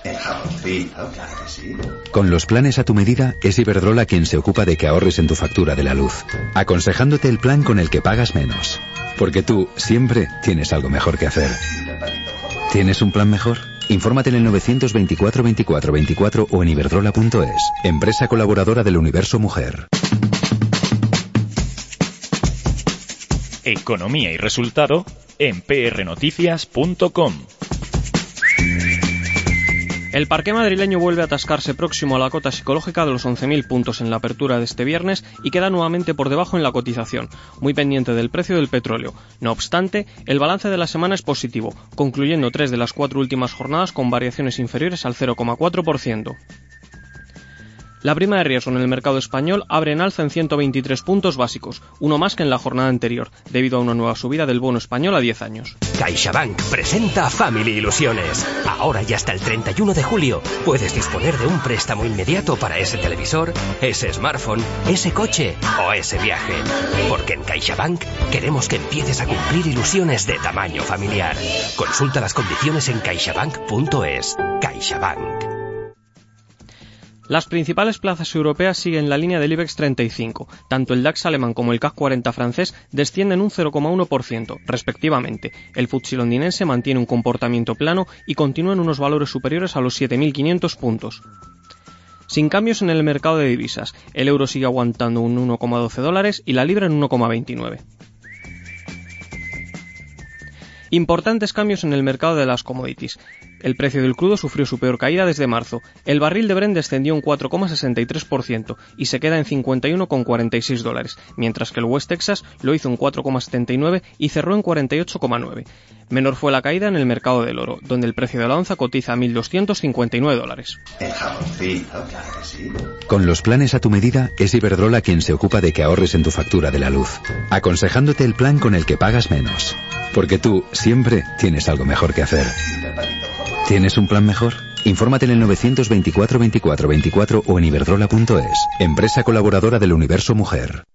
El jaboncito, claro que sí. Con los planes a tu medida, es Iberdrola quien se ocupa de que ahorres en tu factura de la luz, aconsejándote el plan con el que pagas menos. Porque tú siempre tienes algo mejor que hacer. ¿Tienes un plan mejor? Infórmate en el 924 24 24 o en iberdrola.es, empresa colaboradora del Universo Mujer. Economía y resultado en prnoticias.com. El parqué madrileño vuelve a atascarse próximo a la cota psicológica de los 11.000 puntos en la apertura de este viernes y queda nuevamente por debajo en la cotización, muy pendiente del precio del petróleo. No obstante, el balance de la semana es positivo, concluyendo 3 de las 4 últimas jornadas con variaciones inferiores al 0,4%. La prima de riesgo en el mercado español abre en alza en 123 puntos básicos, uno más que en la jornada anterior, debido a una nueva subida del bono español a 10 años. CaixaBank presenta Family Ilusiones. Ahora y hasta el 31 de julio puedes disponer de un préstamo inmediato para ese televisor, ese smartphone, ese coche o ese viaje. Porque en CaixaBank queremos que empieces a cumplir ilusiones de tamaño familiar. Consulta las condiciones en caixabank.es. CaixaBank. Las principales plazas europeas siguen la línea del IBEX 35. Tanto el DAX alemán como el CAC 40 francés descienden un 0,1%, respectivamente. El FTSE londinense mantiene un comportamiento plano y continúa en unos valores superiores a los 7.500 puntos. Sin cambios en el mercado de divisas, el euro sigue aguantando un 1,12 dólares y la libra en 1,29. Importantes cambios en el mercado de las commodities. El precio del crudo sufrió su peor caída desde marzo. El barril de Brent descendió un 4,63% y se queda en 51,46 dólares, mientras que el West Texas lo hizo un 4,79 y cerró en 48,9. Menor fue la caída en el mercado del oro, donde el precio de la onza cotiza a 1.259 dólares. El jaboncito, claro que sí. Con los planes a tu medida, es Iberdrola quien se ocupa de que ahorres en tu factura de la luz, aconsejándote el plan con el que pagas menos. Porque tú siempre tienes algo mejor que hacer. ¿Tienes un plan mejor? Infórmate en el 924 24 24 o en iberdrola.es, empresa colaboradora del Universo Mujer.